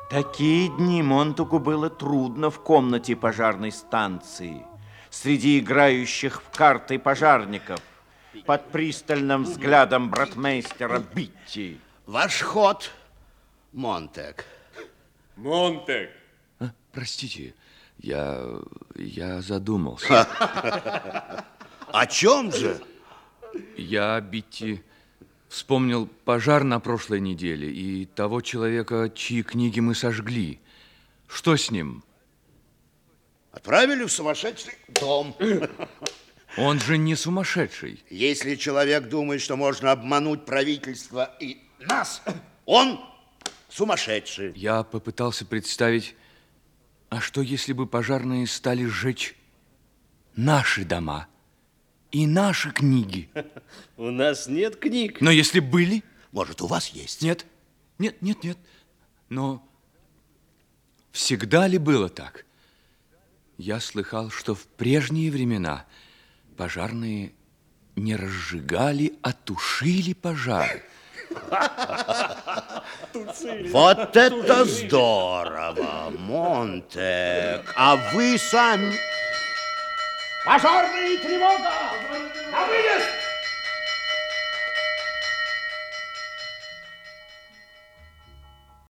Такие дни Монтагу было трудно в комнате пожарной станции, среди играющих в карты пожарников, под пристальным взглядом братмейстера Битти. Ваш ход, Монтег. Монтег. Простите, я задумался. О чем же? Я, Битти, вспомнил пожар на прошлой неделе и того человека, чьи книги мы сожгли. Что с ним? Отправили в сумасшедший дом. Он же не сумасшедший. Если человек думает, что можно обмануть правительство и нас, он сумасшедший. Я попытался представить, а что если бы пожарные стали сжечь наши дома и наши книги? У нас нет книг. Но если были... Может, у вас есть? Нет. Но всегда ли было так? Я слыхал, что в прежние времена пожарные не разжигали, а тушили пожары. Вот это здорово, Монтег. А вы сами... Пожарная тревога! На выезд!